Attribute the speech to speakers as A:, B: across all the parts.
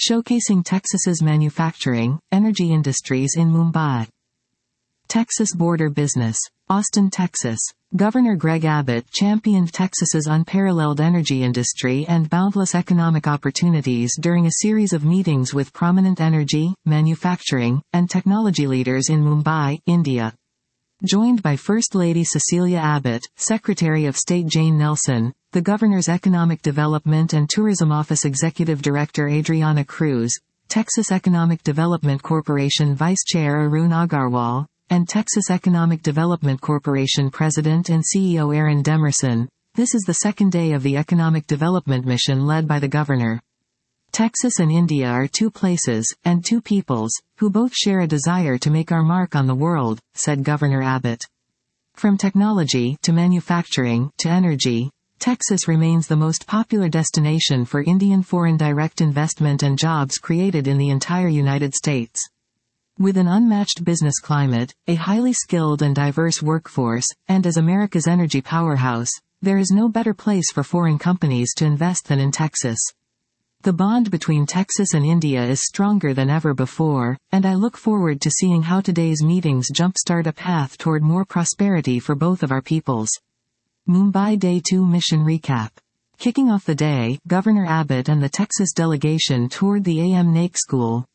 A: showcasing Texas's manufacturing, energy industries in Mumbai. Texas border business. Austin, Texas. Governor Greg Abbott championed Texas's unparalleled energy industry and boundless economic opportunities during a series of meetings with prominent energy, manufacturing, and technology leaders in Mumbai, India. Joined by First Lady Cecilia Abbott, Secretary of State Jane Nelson, the Governor's Economic Development and Tourism Office Executive Director Adriana Cruz, Texas Economic Development Corporation Vice Chair Arun Agarwal, and Texas Economic Development Corporation President and CEO Aaron Demerson. This is the second day of the Economic Development Mission led by the Governor. Texas and India are two places, and two peoples, who both share a desire to make our mark on the world, said Governor Abbott. From technology to manufacturing to energy, Texas remains the most popular destination for Indian foreign direct investment and jobs created in the entire United States. With an unmatched business climate, a highly skilled and diverse workforce, and as America's energy powerhouse, there is no better place for foreign companies to invest than in Texas. The bond between Texas and India is stronger than ever before, and I look forward to seeing how today's meetings jumpstart a path toward more prosperity for both of our peoples. Mumbai Day 2 Mission Recap. Kicking off the day, Governor Abbott and the Texas delegation toured the A.M. Naik School,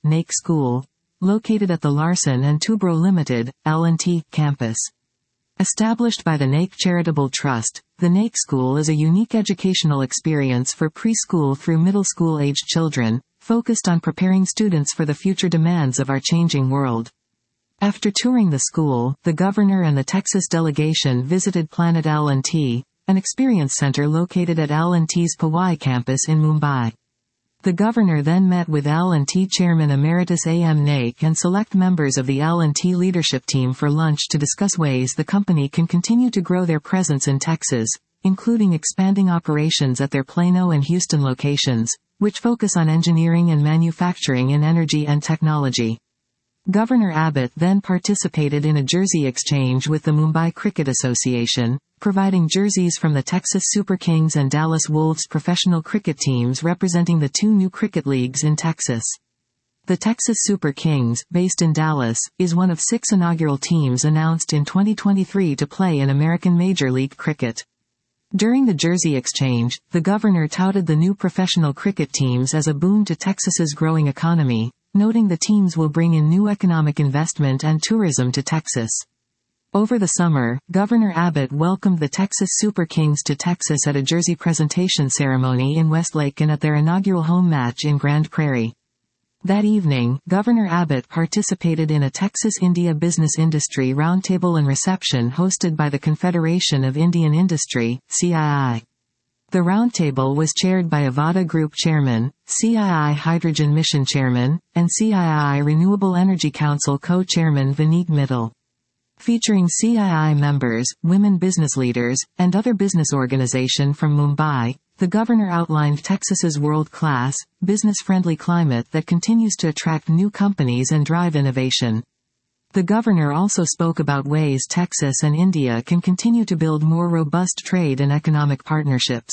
A: located at the Larsen & Toubro Limited, L&T, campus. Established by the Naik Charitable Trust, the Naik School is a unique educational experience for preschool through middle school-aged children, focused on preparing students for the future demands of our changing world. After touring the school, the Governor and the Texas delegation visited Planet L&T, an experience center located at L&T's Powai campus in Mumbai. The Governor then met with L&T Chairman Emeritus A.M. Naik and select members of the L&T leadership team for lunch to discuss ways the company can continue to grow their presence in Texas, including expanding operations at their Plano and Houston locations, which focus on engineering and manufacturing in energy and technology. Governor Abbott then participated in a jersey exchange with the Mumbai Cricket Association, providing jerseys from the Texas Super Kings and Dallas Wolves professional cricket teams representing the two new cricket leagues in Texas. The Texas Super Kings, based in Dallas, is one of 6 inaugural teams announced in 2023 to play in American Major League Cricket. During the jersey exchange, the Governor touted the new professional cricket teams as a boon to Texas's growing economy, noting the teams will bring in new economic investment and tourism to Texas. Over the summer, Governor Abbott welcomed the Texas Super Kings to Texas at a jersey presentation ceremony in Westlake and at their inaugural home match in Grand Prairie. That evening, Governor Abbott participated in a Texas-India Business Industry Roundtable and reception hosted by the Confederation of Indian Industry, CII. The roundtable was chaired by Avada Group Chairman, CII Hydrogen Mission Chairman, and CII Renewable Energy Council Co-Chairman Vineet Mittal. Featuring CII members, women business leaders, and other business organizations from Mumbai, the Governor outlined Texas's world-class, business-friendly climate that continues to attract new companies and drive innovation. The Governor also spoke about ways Texas and India can continue to build more robust trade and economic partnerships.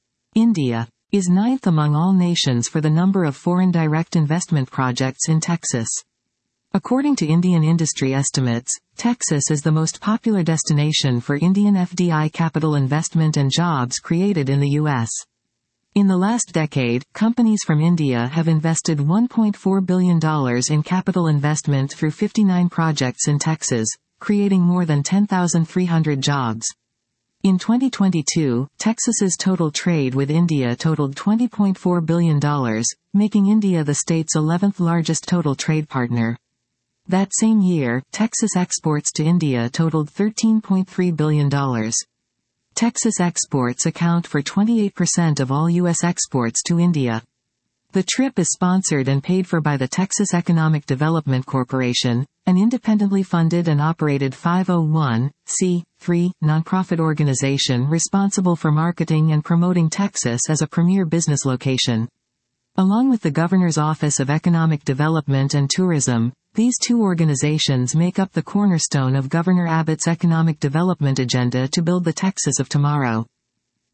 A: India is 9th among all nations for the number of foreign direct investment projects in Texas. According to Indian industry estimates, Texas is the most popular destination for Indian FDI capital investment and jobs created in the U.S. In the last decade, companies from India have invested $1.4 billion in capital investment through 59 projects in Texas, creating more than 10,300 jobs. In 2022, Texas's total trade with India totaled $20.4 billion, making India the state's 11th largest total trade partner. That same year, Texas exports to India totaled $13.3 billion. Texas exports account for 28% of all U.S. exports to India. The trip is sponsored and paid for by the Texas Economic Development Corporation, an independently funded and operated 501(c)(3) nonprofit organization responsible for marketing and promoting Texas as a premier business location. Along with the Governor's Office of Economic Development and Tourism, these two organizations make up the cornerstone of Governor Abbott's economic development agenda to build the Texas of tomorrow.